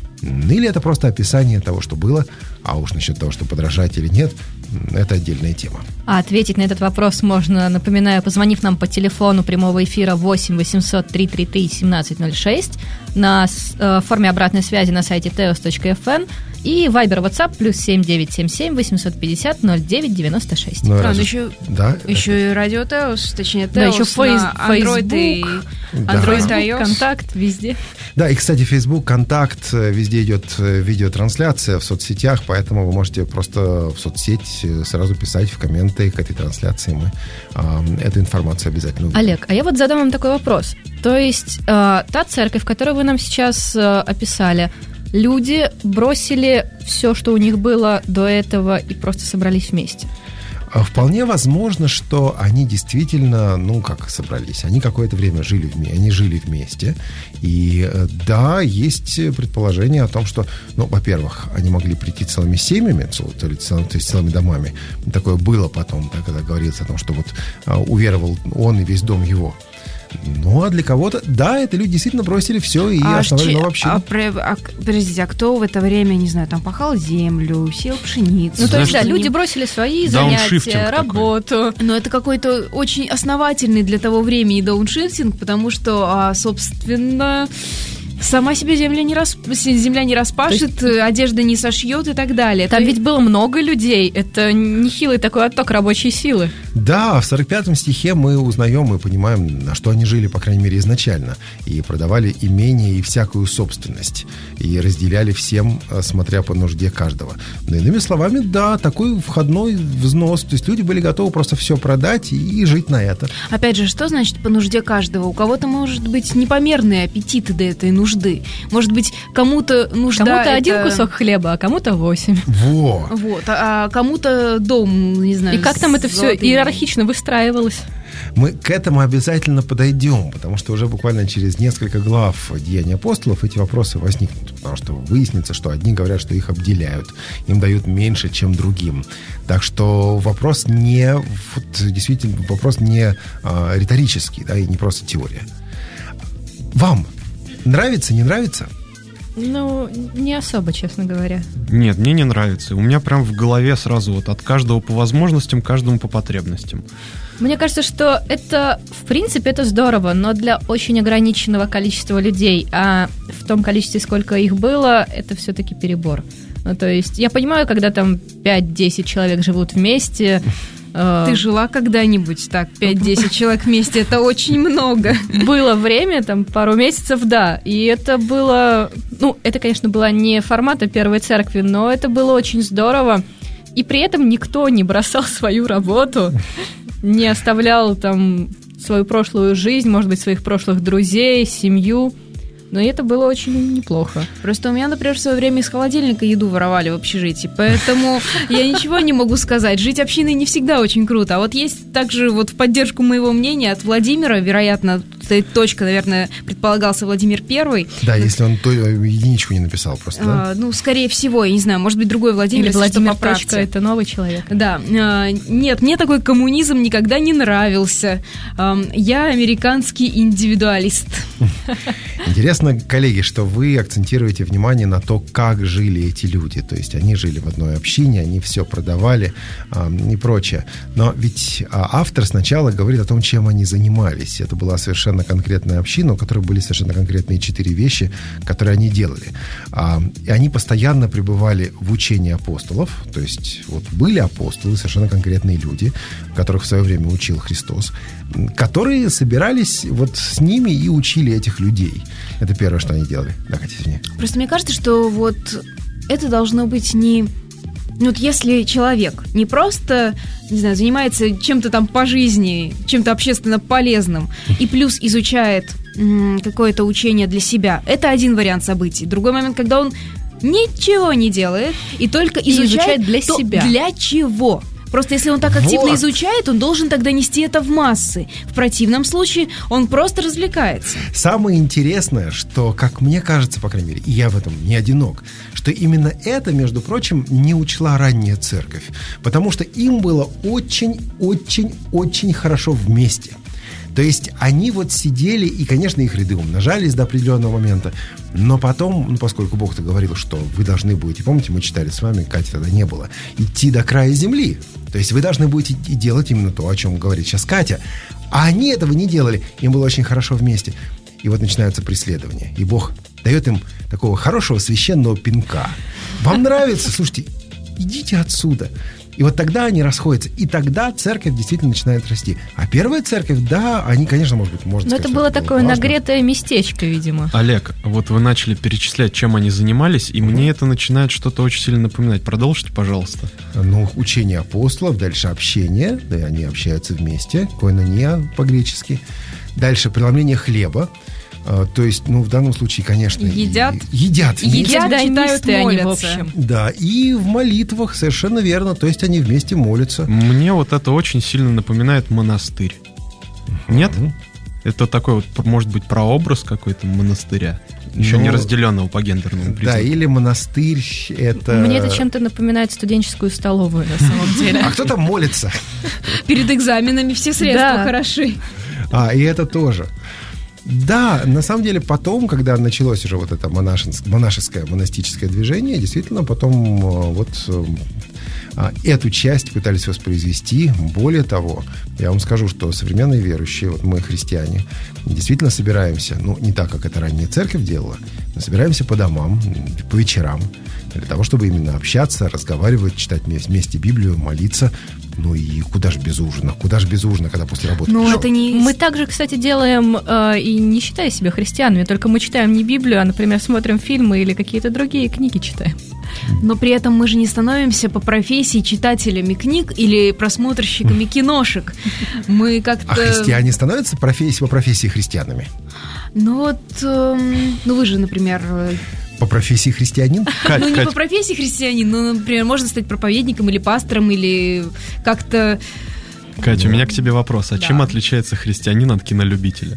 Или это просто описание того, что было, а уж насчет того, что подражать или нет, это отдельная тема. А ответить на этот вопрос можно, напоминаю, позвонив нам по телефону прямого эфира восемь восемьсот триста тридцать три семнадцать ноль шесть, на э, форме обратной связи на сайте теос точка эф эм и Viber WhatsApp плюс семь девятьсот семьдесят семь восемьсот пятьдесят ноль девять девяносто шесть. Ну, Правда, разве- еще, да, еще это- и Радио Теос, точнее, Да, Теос еще фейс- на Android и Да. Android Facebook, и iOS. Контакт, везде. Да, и, кстати, Facebook, Контакт, э, везде идет э, видеотрансляция в соцсетях, поэтому вы можете просто в соцсеть э, сразу писать в комменты к этой трансляции. Мы а, эту информацию обязательно увидим. Олег, а я вот задам вам такой вопрос. То есть э, та церковь, которую вы нам сейчас э, описали, люди бросили все, что у них было до этого, и просто собрались вместе? А Вполне возможно, что они действительно, ну, как собрались, они какое-то время жили вместе, они жили вместе, и э, да, есть предположение о том, что, ну, во-первых, они могли прийти целыми семьями, цел- то, ли цел- то есть целыми домами, такое было потом, да, когда говорится о том, что вот а, уверовал он и весь дом его. Ну, а для кого-то, да, это люди действительно бросили все и А, основали чи- новую общину. а, про- а, подождите, а кто в это время, не знаю, там пахал землю, сеял пшеницу? Ну, то есть, да, Что-то люди не- бросили свои Дауншифтинг занятия, такой. работу. Но это какой-то очень основательный для того времени дауншифтинг, потому что, а, собственно, Сама себе земля не, расп... земля не распашет, есть... одежда не сошьет и так далее. Там Ты... ведь было много людей, это нехилый такой отток рабочей силы. Да, в сорок пятом стихе мы узнаем и понимаем, на что они жили, по крайней мере, изначально. И продавали имение и всякую собственность. И разделяли всем, смотря по нужде каждого. Но иными словами, да, такой входной взнос. То есть люди были готовы просто все продать и жить на это. Опять же, что значит по нужде каждого? У кого-то может быть непомерные аппетиты до этой нужды. Нужды. Может быть, кому-то нужда... Кому-то это... один кусок хлеба, а кому-то восемь. Во. Вот. А кому-то дом, не знаю... И как там это все иерархично выстраивалось? Мы к этому обязательно подойдем, потому что уже буквально через несколько глав Деяний апостолов эти вопросы возникнут. Потому что выяснится, что одни говорят, что их обделяют, им дают меньше, чем другим. Так что вопрос не... Вот, действительно, вопрос не а, риторический, да, и не просто теория. Вам нравится, не нравится? Ну, не особо, честно говоря. Нет, мне не нравится. У меня прям в голове сразу вот от каждого по возможностям, каждому по потребностям. Мне кажется, что это, в принципе, это здорово, но для очень ограниченного количества людей, а в том количестве, сколько их было, это все-таки перебор. Ну, то есть, я понимаю, когда там пять-десять человек живут вместе... Ты жила когда-нибудь так, пять-десять человек вместе, это очень много. Было время, там, пару месяцев, да, и это было, ну, это, конечно, было не формата первой церкви, но это было очень здорово, и при этом никто не бросал свою работу, не оставлял там свою прошлую жизнь, может быть, своих прошлых друзей, семью. Но это было очень неплохо. Просто у меня, например, в свое время из холодильника еду воровали в общежитии, поэтому я ничего не могу сказать. Жить общиной не всегда очень круто. А вот есть также вот в поддержку моего мнения от Владимира, вероятно, точка, наверное, предполагался Владимир Первый. Да, если он то единичку не написал просто, да? А, ну, скорее всего, я не знаю, может быть, другой Владимир. Или Владимир Точка, это новый человек. Да. А, нет, мне такой коммунизм никогда не нравился. А, я американский индивидуалист. Интересно, коллеги, что вы акцентируете внимание на то, как жили эти люди. То есть они жили в одной общине, они все продавали э, и прочее. Но ведь э, автор сначала говорит о том, чем они занимались. Это была совершенно конкретная община, у которой были совершенно конкретные четыре вещи, которые они делали. Э, и они постоянно пребывали в учении апостолов. То есть вот были апостолы, совершенно конкретные люди, которых в свое время учил Христос, которые собирались вот с ними и учили этих людей. Это первое, что они делали. Да, Катя, извини. Просто мне кажется, что вот это должно быть не... Ну, вот если человек не просто, не знаю, занимается чем-то там по жизни, чем-то общественно полезным, и плюс изучает м- какое-то учение для себя, это один вариант событий. Другой момент, когда он ничего не делает и только и изучает, изучает для то себя. Для чего? Просто если он так активно вот. изучает, он должен тогда нести это в массы. В противном случае он просто развлекается. Самое интересное, что, как мне кажется, по крайней мере, и я в этом не одинок, что именно это, между прочим, не учла ранняя церковь. Потому что им было очень-очень-очень хорошо вместе. То есть они вот сидели, и, конечно, их ряды умножались до определенного момента, но потом, ну, поскольку Бог-то говорил, что вы должны будете, помните, мы читали с вами, Кати тогда не было, идти до края земли. То есть вы должны будете и делать именно то, о чем говорит сейчас Катя. А они этого не делали, им было очень хорошо вместе. И вот начинаются преследования. И Бог дает им такого хорошего священного пинка. Вам нравится? Слушайте, идите отсюда. И вот тогда они расходятся. И тогда церковь действительно начинает расти. А первая церковь, да, они, конечно, может быть, можно Но сказать, это было это такое было нагретое местечко, видимо. Олег, вот вы начали перечислять, чем они занимались, и мне это начинает что-то очень сильно напоминать. Продолжите, пожалуйста. Ну, учение апостолов, дальше общение, да, они общаются вместе, коинония по-гречески. Дальше преломление хлеба. А, то есть, ну, в данном случае, конечно... Едят? И, едят. Едят, Да, читают, они, молятся. в общем. Да, и в молитвах, совершенно верно. То есть они вместе молятся. Мне вот это очень сильно напоминает монастырь. Нет? Мгм. Это такой вот, может быть, прообраз какой-то монастыря. Еще Ну, не разделенного по гендерному признаку. Да, или монастырь, это... Мне это чем-то напоминает студенческую столовую, на самом деле. А кто там молится? Перед экзаменами все средства Да. хороши. А, и это тоже. Да, на самом деле потом, когда началось уже вот это монашес- монашеское, монастическое движение, действительно потом э, вот э, эту часть пытались воспроизвести. Более того, я вам скажу, что современные верующие, вот мы, христиане, действительно собираемся, ну, не так, как это ранняя церковь делала, но собираемся по домам, по вечерам, для того, чтобы именно общаться, разговаривать, читать вместе Библию, молиться. Ну и куда же без ужина? Куда же без ужина, когда после работы Ну, пришел? это не... Мы также, кстати, делаем, э, и не считая себя христианами, только мы читаем не Библию, а, например, смотрим фильмы или какие-то другие книги читаем. Но при этом мы же не становимся по профессии читателями книг или просмотрщиками киношек. Мы как-то... А христиане становятся профессией, по профессии христианами? Ну вот, эм, ну вы же, например... По профессии христианин? Ну, не по профессии христианин, но, например, можно стать проповедником или пастором, или как-то... Катя, у меня к тебе вопрос. А Да. чем отличается христианин от кинолюбителя?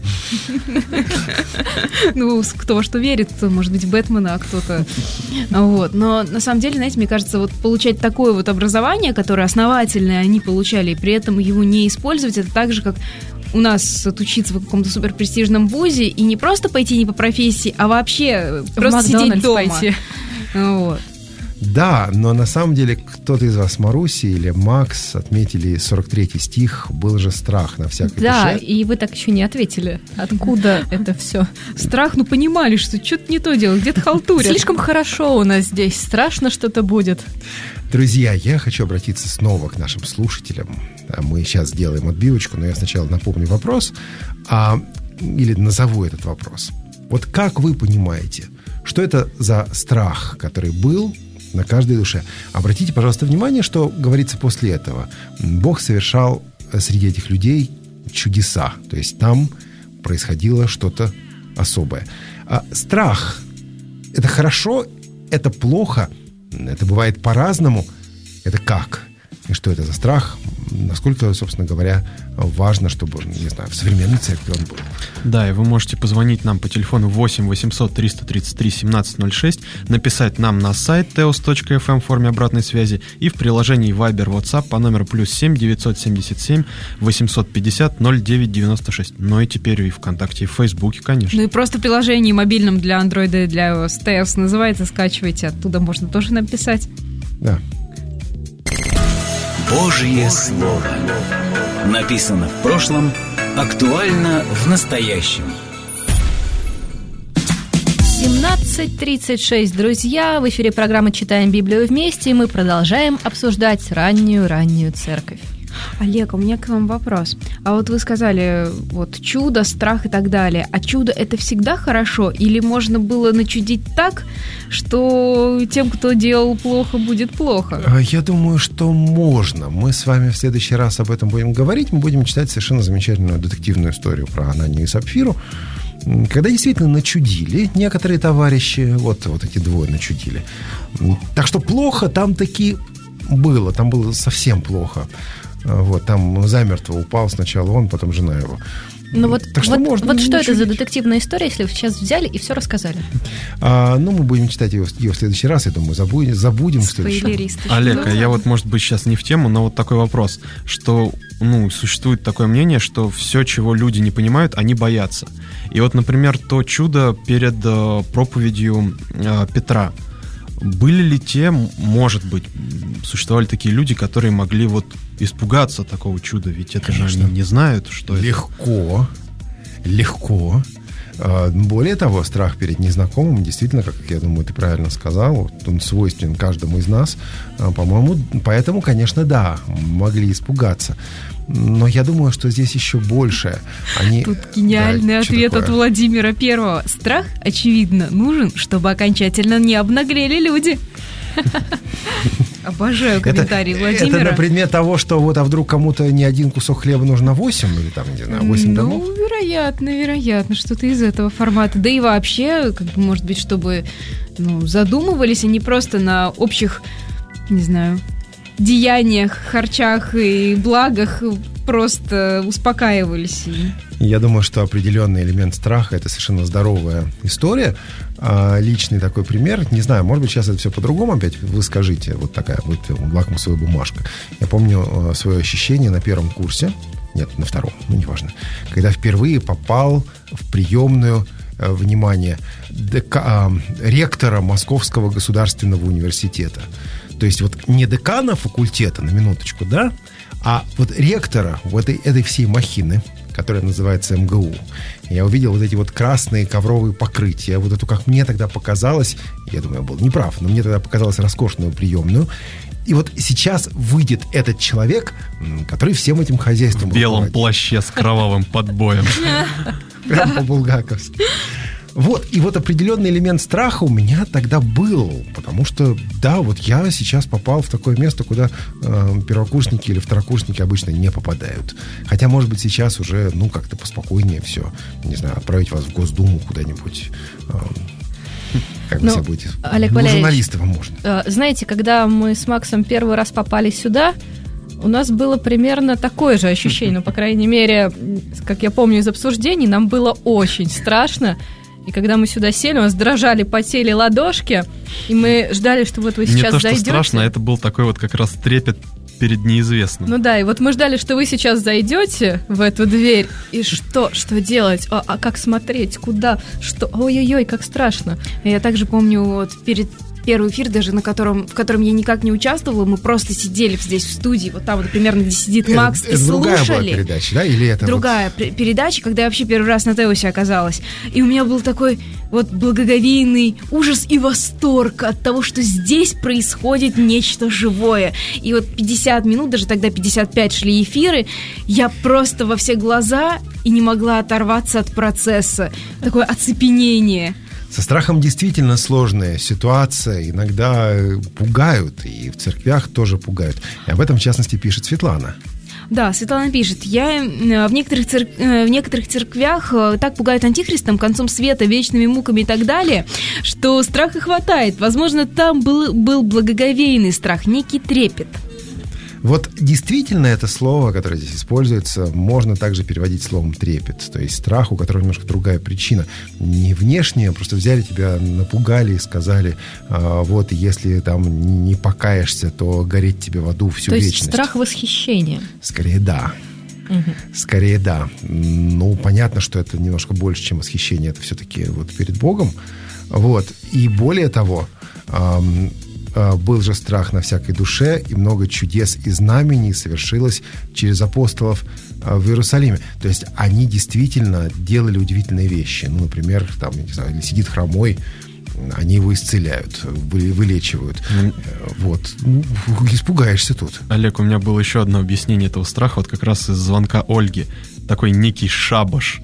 Ну, кто во что верит, кто, может быть, Бэтмена, а кто-то... Вот. Но, на самом деле, знаете, мне кажется, вот получать такое вот образование, которое основательное они получали, и при этом его не использовать, это так же, как у нас отучиться в каком-то суперпрестижном вузе и не просто пойти не по профессии, а вообще просто сидеть Макдональдс дома. пойти. Вот. Да, но на самом деле кто-то из вас, Маруси или Макс, отметили сорок третий стих, был же страх на всякой Да, душе. и вы так еще не ответили. Откуда это все? Страх, ну понимали, что что-то не то делают, где-то халтурят. Слишком хорошо у нас здесь. Страшно что-то будет. Друзья, я хочу обратиться снова к нашим слушателям. Мы сейчас сделаем отбивочку, но я сначала напомню вопрос, а, или назову этот вопрос. Вот как вы понимаете, что это за страх, который был на каждой душе? Обратите, пожалуйста, внимание, что говорится после этого. Бог совершал среди этих людей чудеса. То есть там происходило что-то особое. А страх – это хорошо, это плохо, это бывает по-разному. Это как? И что это за страх? Насколько, собственно говоря, важно, чтобы, не знаю, в современной церкви он был? Да, и вы можете позвонить нам по телефону восемь восемьсот триста тридцать три семнадцать ноль шесть, написать нам на сайт теос точка эф эм в форме обратной связи и в приложении Viber WhatsApp по номеру плюс семь девятьсот семьдесят семь восемьсот пятьдесят ноль девять девяносто шесть. Ну и теперь и ВКонтакте, и в Фейсбуке, конечно. Ну и просто приложение мобильном для Android и для iOS теос называется, скачивайте, оттуда можно тоже написать. Да. Божье Слово. Написано в прошлом, актуально в настоящем. семнадцать тридцать шесть, друзья. В эфире программы «Читаем Библию вместе», и мы продолжаем обсуждать раннюю-раннюю церковь. Олег, у меня к вам вопрос. А вот вы сказали, вот чудо, страх и так далее. А чудо — это всегда хорошо? Или можно было начудить так, что тем, кто делал плохо, будет плохо? Я думаю, что можно. Мы с вами в следующий раз об этом будем говорить. Мы будем читать совершенно замечательную детективную историю про Ананию и Сапфиру, когда действительно начудили некоторые товарищи. Вот, вот эти двое начудили. Так что плохо там таки было. Там было совсем плохо. Вот, там замертво упал сначала он, потом жена его. Ну вот, так что вот, можно вот что это чудить. за детективная история, если вы сейчас взяли и все рассказали? А, ну, мы будем читать ее, ее в следующий раз, я думаю, забудем, забудем в следующий раз. Спойлерист. Олег, а я вот, может быть, сейчас не в тему, но вот такой вопрос, что, ну, существует такое мнение, что все, чего люди не понимают, они боятся. И вот, например, то чудо перед э, проповедью э, Петра. Были ли те, может быть, существовали такие люди, которые могли вот испугаться такого чуда? Ведь это Конечно. же они не знают, что это. Легко, легко. Более того, страх перед незнакомым, действительно, как я думаю, ты правильно сказал, он свойственен каждому из нас. По-моему, поэтому, конечно, да, могли испугаться. Но я думаю, что здесь еще больше. Они... Тут гениальный Да, что ответ такое? от Владимира Первого. Страх, очевидно, нужен, чтобы окончательно не обнаглели люди. Обожаю комментарии это, Владимира. Это на предмет того, что вот, а вдруг кому-то не один кусок хлеба нужно, а восемь, или там, не знаю, восемь ну, домов? вероятно, вероятно, что-то из этого формата. Да и вообще, как бы, может быть, чтобы ну, задумывались они просто на общих, не знаю, деяниях, харчах и благах, просто успокаивались. Я думаю, что определенный элемент страха – это совершенно здоровая история. А, личный такой пример. Не знаю, может быть, сейчас это все по-другому опять. Вы скажите, вот такая вот лакмусовая бумажка. Я помню свое ощущение на первом курсе. Нет, на втором, ну, неважно. Когда впервые попал в приемную, внимание, дека, ректора Московского государственного университета. То То есть вот не декана факультета, на минуточку, да, а вот ректора вот этой, этой всей махины, которая называется эм гэ у. Я увидел вот эти вот красные ковровые покрытия, вот эту, как мне тогда показалось, я думаю, я был неправ, но мне тогда показалось роскошную приемную. И вот сейчас выйдет этот человек, который всем этим хозяйством... В белом плаще с кровавым подбоем. Прям по-булгаковски. Вот, и вот определенный элемент страха у меня тогда был, потому что, да, вот я сейчас попал в такое место, куда э, первокурсники или второкурсники обычно не попадают. Хотя, может быть, сейчас уже, ну, как-то поспокойнее все, не знаю, отправить вас в Госдуму куда-нибудь... Э, как вы ну, себя будете? Олег ну, Валерьевич, журналисты вам можно. Э, знаете, когда мы с Максом первый раз попали сюда, у нас было примерно такое же ощущение, ну, по крайней мере, как я помню из обсуждений, нам было очень страшно. И когда мы сюда сели, у нас дрожали, потели ладошки, и мы ждали, что вот вы сейчас зайдете. Не то, что зайдете. страшно, это был такой вот как раз трепет перед неизвестным. Ну да, и вот мы ждали, что вы сейчас зайдете в эту дверь, и что, что делать? А, а как смотреть? Куда? Что? Ой-ой-ой, как страшно. Я также помню, вот перед первый эфир, даже на котором, в котором я никак не участвовала, мы просто сидели здесь в студии, вот там вот примерно, где сидит Макс, это, и это слушали. Другая была передача, да? Или это другая вот... передача, когда я вообще первый раз на Теусе оказалась. И у меня был такой вот благоговейный ужас и восторг от того, что здесь происходит нечто живое. И вот пятьдесят минут, даже тогда пятьдесят пять шли эфиры, я просто во все глаза и не могла оторваться от процесса. Такое оцепенение. Со страхом действительно сложная ситуация, иногда пугают, и в церквях тоже пугают. И об этом, в частности, пишет Светлана. Да, Светлана пишет, я в некоторых, церк... в некоторых церквях так пугают антихристом, концом света, вечными муками и так далее, что страха хватает. Возможно, там был, был благоговейный страх, некий трепет. Вот действительно это слово, которое здесь используется, можно также переводить словом трепет. То есть страх, у которого немножко другая причина. Не внешняя, просто взяли тебя, напугали и сказали, а, вот если там не покаешься, то гореть тебе в аду всю то вечность. То есть страх восхищения. Скорее да. Угу. Скорее да. Ну, понятно, что это немножко больше, чем восхищение. Это все-таки вот перед Богом. Вот. И более того... Эм, был же страх на всякой душе, и много чудес и знамений совершилось через апостолов в Иерусалиме. То есть они действительно делали удивительные вещи. Ну, например, там, не знаю, сидит хромой, они его исцеляют, вылечивают. Mm. Вот. Ну, испугаешься тут. Олег, у меня было еще одно объяснение этого страха, вот как раз из звонка Ольги. Такой некий шабаш.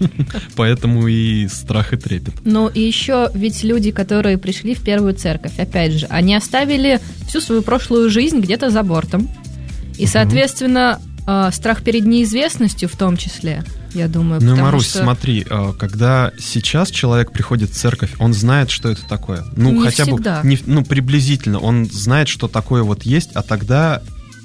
Поэтому и страх и трепет. Ну и еще ведь люди, которые пришли в первую церковь, опять же, они оставили всю свою прошлую жизнь где-то за бортом. И, соответственно, э, страх перед неизвестностью в том числе, я думаю. Ну, Марусь, что... смотри, когда сейчас человек приходит в церковь, он знает, что это такое. Ну, не хотя всегда. бы, не, ну, приблизительно. Он знает, что такое вот есть, а тогда...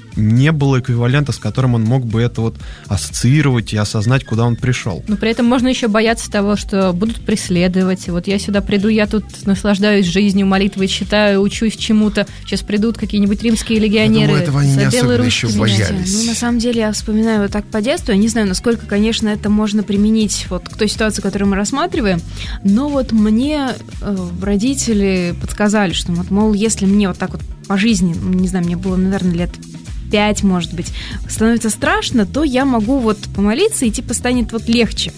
не было эквивалента, с которым он мог бы это вот ассоциировать и осознать, куда он пришел. Но при этом можно еще бояться того, что будут преследовать. Вот я сюда приду, я тут наслаждаюсь жизнью, молитвой читаю, учусь чему-то. Сейчас придут какие-нибудь римские легионеры. Я думаю, этого они не особенно еще Знаете, боялись. ну, на самом деле, я вспоминаю вот так по детству. Я не знаю, насколько, конечно, это можно применить вот к той ситуации, которую мы рассматриваем. Но вот мне э, родители подсказали, что, вот, мол, если мне вот так вот по жизни, не знаю, мне было, наверное, лет пять, может быть, становится страшно, то я могу вот помолиться, и типа станет вот легче.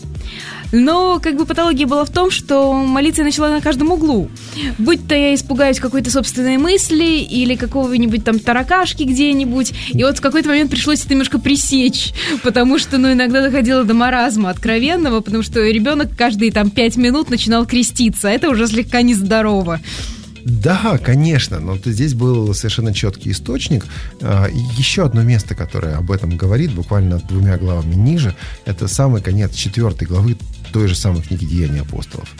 Но как бы патология была в том, что молиться я начала на каждом углу. Будь то я испугаюсь какой-то собственной мысли или какого-нибудь там таракашки где-нибудь. И вот в какой-то момент пришлось это немножко пресечь, потому что, ну, иногда доходило до маразма откровенного, потому что ребенок каждые там пять минут начинал креститься. Это уже слегка нездорово. Да, конечно, но здесь был совершенно четкий источник. Еще одно место, которое об этом говорит, буквально двумя главами ниже, это самый конец четвертой главы той же самой книги «Деяния апостолов».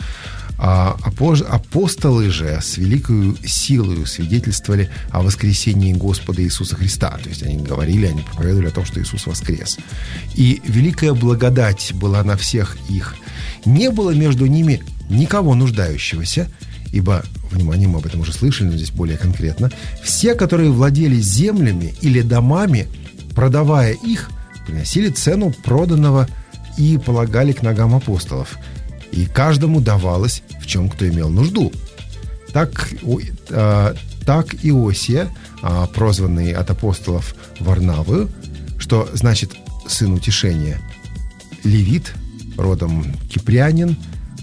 Апостолы же с великою силою свидетельствовали о воскресении Господа Иисуса Христа. То есть они говорили, они проповедовали о том, что Иисус воскрес. И великая благодать была на всех их. Не было между ними никого нуждающегося, ибо, внимание, мы об этом уже слышали, но здесь более конкретно, все, которые владели землями или домами, продавая их, приносили цену проданного и полагали к ногам апостолов. И каждому давалось, в чем кто имел нужду. Так, э, так Иосия, прозванный от апостолов Варнавою, что значит сын утешения, левит, родом кипрянин,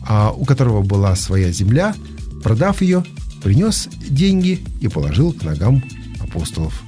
у которого была своя земля, продав ее, принес деньги и положил к ногам апостолов.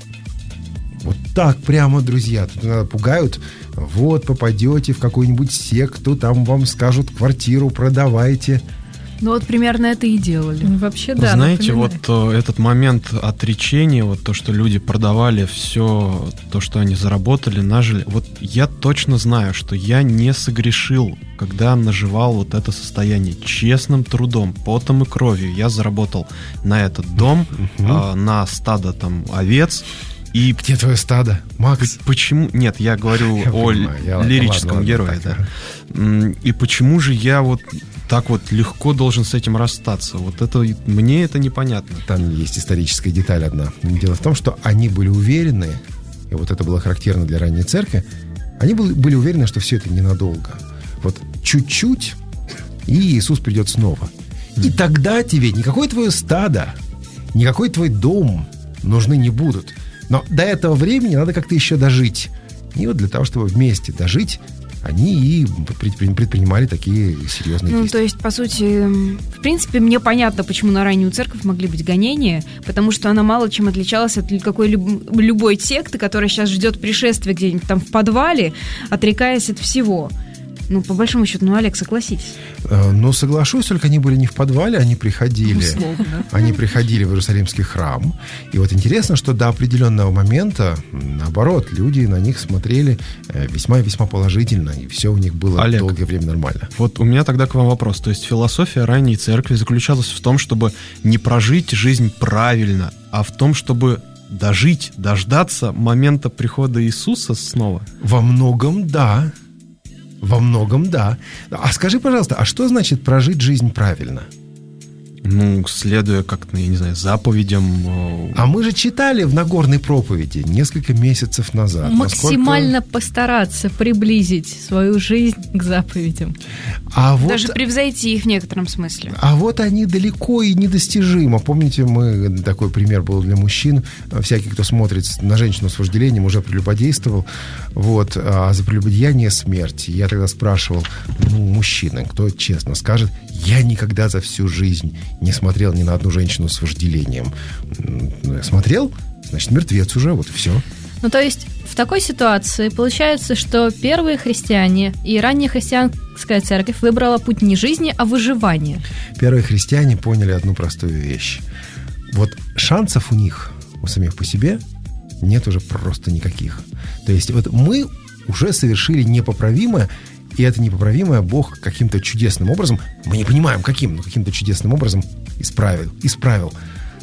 Вот так прямо, друзья. Тут иногда пугают. Вот, попадете в какую-нибудь секту, там вам скажут: квартиру продавайте. Ну вот примерно это и делали. Вообще, да. Знаете, напоминает. вот этот момент отречения, вот то, что люди продавали все, то, что они заработали, нажили, вот я точно знаю, что я не согрешил, когда наживал вот это состояние честным трудом, потом и кровью. Я заработал на этот дом, uh-huh. э, на стадо там овец. И где твое стадо, Макс? Почему? Нет, я говорю я о понимаю, я, лирическом ладно, герое, ладно, да. И почему же я вот так вот легко должен с этим расстаться? Вот это мне это непонятно. Там есть историческая деталь одна. Дело в том, что они были уверены, и вот это было характерно для ранней церкви, они были, были уверены, что все это ненадолго. Вот чуть-чуть, и Иисус придет снова. И тогда тебе никакое твое стадо, никакой твой дом нужны не будут. Но до этого времени надо как-то еще дожить. И вот для того, чтобы вместе дожить, они и предпринимали такие серьезные ну, действия. То есть, по сути, в принципе, мне понятно, почему на раннюю церковь могли быть гонения, потому что она мало чем отличалась от какой-либо любой секты, которая сейчас ждет пришествия где-нибудь там в подвале, отрекаясь от всего. Ну, по большому счету, ну, Олег, согласитесь. Ну, соглашусь, только они были не в подвале, они приходили. Условно. Они приходили в Иерусалимский храм. И вот интересно, что до определенного момента, наоборот, люди на них смотрели весьма-весьма положительно, и все у них было Олег, долгое время нормально. Вот у меня тогда к вам вопрос. То есть философия ранней церкви заключалась в том, чтобы не прожить жизнь правильно, а в том, чтобы дожить, дождаться момента прихода Иисуса снова? Во многом, да. Во многом, да. А скажи, пожалуйста, а что значит прожить жизнь правильно? Ну, следуя как-то, я не знаю, заповедям. А мы же читали в Нагорной проповеди несколько месяцев назад. Максимально насколько... постараться приблизить свою жизнь к заповедям. А вот... Даже превзойти их в некотором смысле. А вот они далеко и недостижимо. Помните, мы такой пример был для мужчин. Всякий, кто смотрит на женщину с вожделением, уже прелюбодействовал. Вот. А за прелюбодеяние смерть. Я тогда спрашивал, ну, мужчины, кто честно скажет, я никогда за всю жизнь не смотрел ни на одну женщину с вожделением. Смотрел? Значит, мертвец уже, вот и все. Ну, то есть, в такой ситуации получается, что первые христиане и ранняя христианская церковь выбрала путь не жизни, а выживания. Первые христиане поняли одну простую вещь. Вот шансов у них, у самих по себе, нет уже просто никаких. То есть, вот мы уже совершили непоправимое, и это непоправимое Бог каким-то чудесным образом, мы не понимаем каким, но каким-то чудесным образом исправил. Исправил.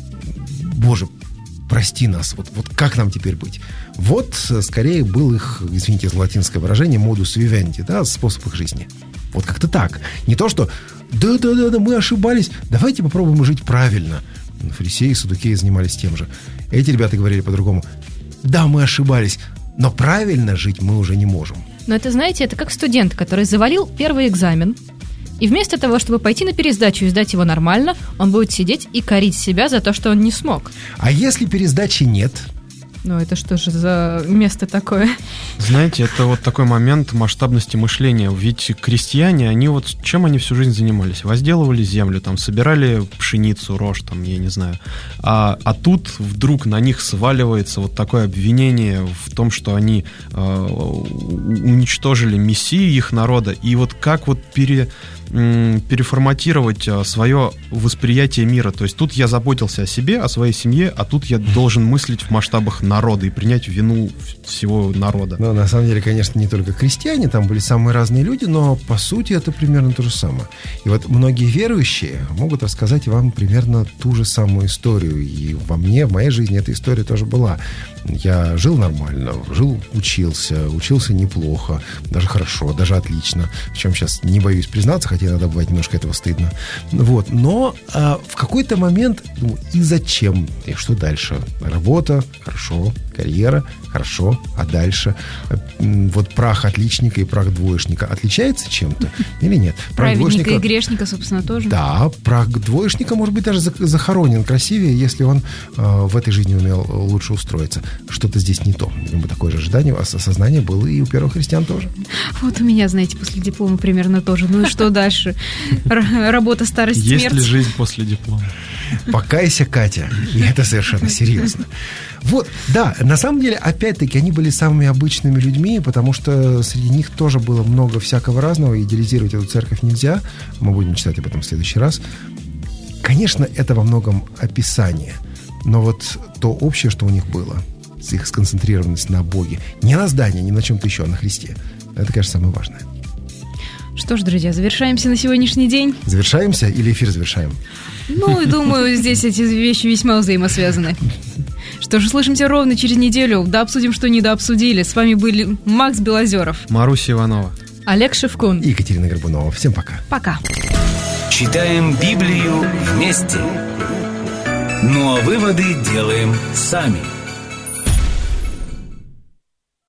Боже, прости нас. Вот, вот как нам теперь быть? Вот, скорее, был их, извините за латинское выражение, modus vivendi, да, способ их жизни. Вот как-то так. Не то, что да-да-да, мы ошибались, давайте попробуем жить правильно. Фарисеи и саддукеи занимались тем же. Эти ребята говорили по-другому. Да, мы ошибались, но правильно жить мы уже не можем. Но это, знаете, это как студент, который завалил первый экзамен, и вместо того, чтобы пойти на пересдачу и сдать его нормально, он будет сидеть и корить себя за то, что он не смог. А если пересдачи нет? Ну, это что же за место такое? Знаете, это вот такой момент масштабности мышления. Ведь крестьяне, они вот чем они всю жизнь занимались? Возделывали землю, там, собирали пшеницу, рожь, там, я не знаю. А, а тут вдруг на них сваливается вот такое обвинение в том, что они э, уничтожили мессию их народа. И вот как вот пере... переформатировать свое восприятие мира. То есть тут я заботился о себе, о своей семье, а тут я должен мыслить в масштабах народа и принять вину всего народа. Ну, на самом деле, конечно, не только крестьяне, там были самые разные люди, но по сути это примерно то же самое. И вот многие верующие могут рассказать вам примерно ту же самую историю. И во мне, в моей жизни эта история тоже была. Я жил нормально, жил, учился, учился неплохо, даже хорошо, даже отлично. В чем сейчас не боюсь признаться, хотя иногда бывает немножко этого стыдно. Вот. Но а, в какой-то момент, ну, и зачем? И что дальше? Работа, хорошо. хорошо, карьера, хорошо, а дальше вот прах отличника и прах двоечника отличается чем-то или нет? Прах Праведника двоечника, и грешника, собственно, тоже. Да, прах двоечника, может быть, даже захоронен красивее, если он э, в этой жизни умел лучше устроиться. Что-то здесь не то. Видимо, такое же ожидание, осознание было и у первых христиан тоже. Вот у меня, знаете, после диплома примерно тоже. Ну и что дальше? Работа, старость, смерть. Есть ли жизнь после диплома? Покайся, Катя. И это совершенно серьезно. Вот, да, на самом деле, опять-таки, они были самыми обычными людьми, потому что среди них тоже было много всякого разного, идеализировать эту церковь нельзя. Мы будем читать об этом в следующий раз. Конечно, это во многом описание, но вот то общее, что у них было, их сконцентрированность на Боге, не на здании, не на чем-то еще, а на Христе, это, конечно, самое важное. Что ж, друзья, завершаемся на сегодняшний день. Завершаемся или эфир завершаем? Ну, и думаю, здесь эти вещи весьма взаимосвязаны. Что ж, услышимся ровно через неделю. Да обсудим, что недообсудили. С вами были Макс Белозеров, Маруся Иванова, Олег Шевкун и Екатерина Горбунова. Всем пока. Пока. Читаем Библию вместе. Ну а выводы делаем сами.